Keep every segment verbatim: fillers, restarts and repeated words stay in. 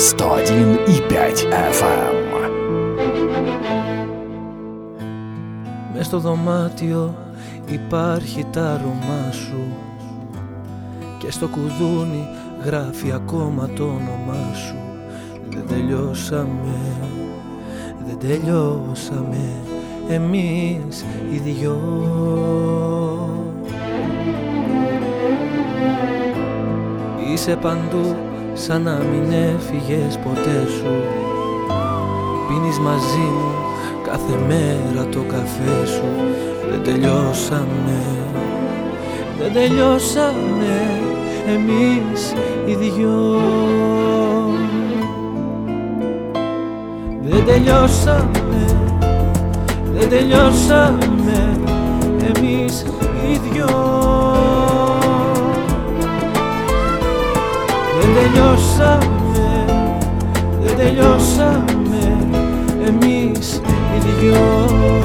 сто один и пять эф эм. Μες στο δωμάτιο υπάρχει τ' άρωμά σου και στο κουδούνι γράφει ακόμα το όνομά σου. Δεν τελειώσαμε, δεν τελειώσαμε εμείς οι δυο. Είσαι παντού σαν να μην έφυγες ποτέ σου. Πίνεις μαζί μου κάθε μέρα το καφέ σου. Δεν τελειώσαμε, δεν τελειώσαμε εμείς οι δυο. Δεν τελειώσαμε, δεν τελειώσαμε εμείς οι δυο. Δεν τελειώσαμε, δεν τελειώσαμε εμείς οι δυο.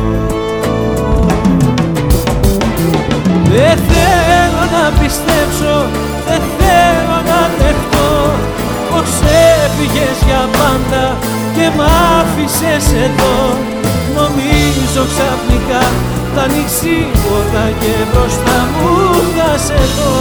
Δεν θέλω να πιστέψω, δεν θέλω να δεχτώ πως έφυγες για πάντα και μ' άφησες εδώ. Νομίζω ξαφνικά θα ανοίξει η πόρτα και μπροστά μου θα σε δω.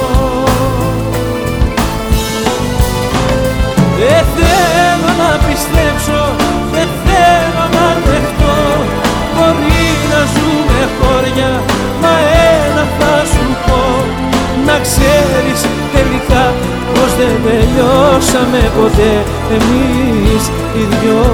Δεν θέλω να πιστέψω, δεν θέλω να δεχτώ. Μπορεί να ζούμε χώρια, μα ένα θα σου πω. Να ξέρεις τελικά πως δεν τελειώσαμε ποτέ εμείς οι δυο.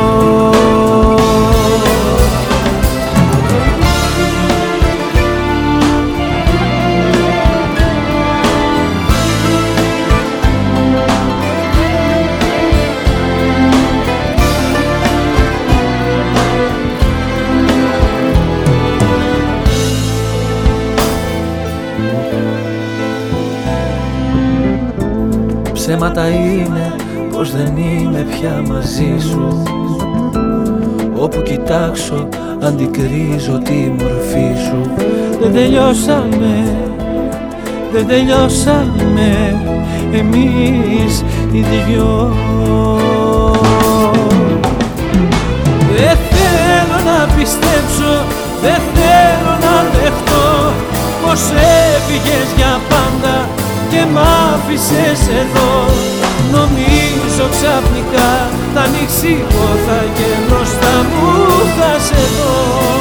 Ψέματα είναι πως δεν είμαι πια μαζί σου. Όπου κοιτάξω αντικρίζω τη μορφή σου. Δεν τελειώσαμε, δεν τελειώσαμε εμείς οι δυο. Δεν θέλω να πιστέψω, δεν θέλω να δεχτώ πως έφυγες για πάντα και μ' άφησες εδώ. Νομίζω ξαφνικά θα ανοίξει η πόρτα και μπροστά μου θα σε δω.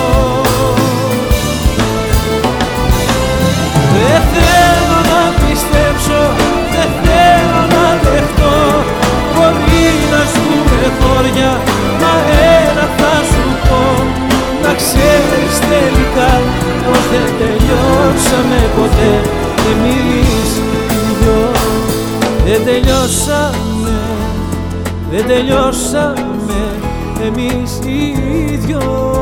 Δεν θέλω να πιστέψω, δεν θέλω να δεχτώ. Μπορεί να ζούμε χώρια, μα ένα θα σου πω. Να ξέρεις τελικά πως δεν τελειώσαμε ποτέ εμείς. Δεν τελειώσαμε, δεν τελειώσαμε εμείς οι δυο.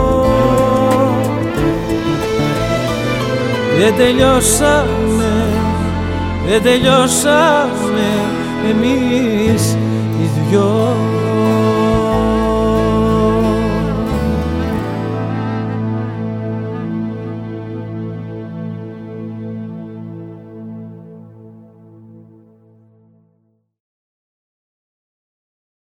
Δεν τελειώσαμε, δεν τελειώσαμε εμείς οι δυο.